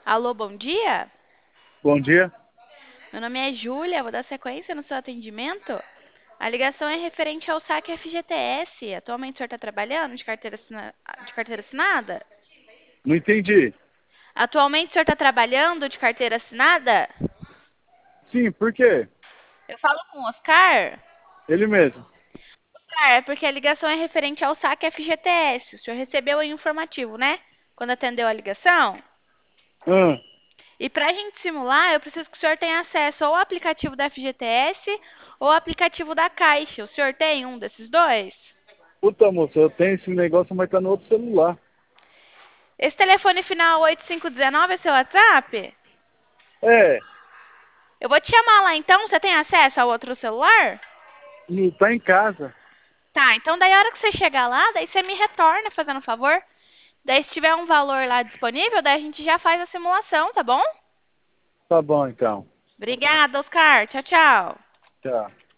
Alô, bom dia? Bom dia. Meu nome é Júlia, vou dar sequência no seu atendimento. A ligação é referente ao saque FGTS. Atualmente o senhor está trabalhando de carteira assinada? Não entendi. Atualmente o senhor está trabalhando de carteira assinada? Sim, por quê? Eu falo com o Oscar? Ele mesmo. Oscar, é porque a ligação é referente ao saque FGTS. O senhor recebeu o informativo, né? Quando atendeu a ligação? Ah, E para a gente simular, eu preciso que o senhor tenha acesso ao aplicativo da FGTS ou ao aplicativo da Caixa. O senhor tem um desses dois? puta moça, eu tenho esse negócio, mas tá no outro celular. Esse telefone final 8519 é seu WhatsApp? É, Eu vou te chamar lá então. Você tem acesso ao outro celular? não tá em casa. Tá, então daí a hora que você chegar lá, daí você me retorna fazendo um favor. Daí se tiver um valor lá disponível, daí a gente já faz a simulação, tá bom? Tá bom, então. Obrigada, Oscar. Tchau, tchau. Tchau.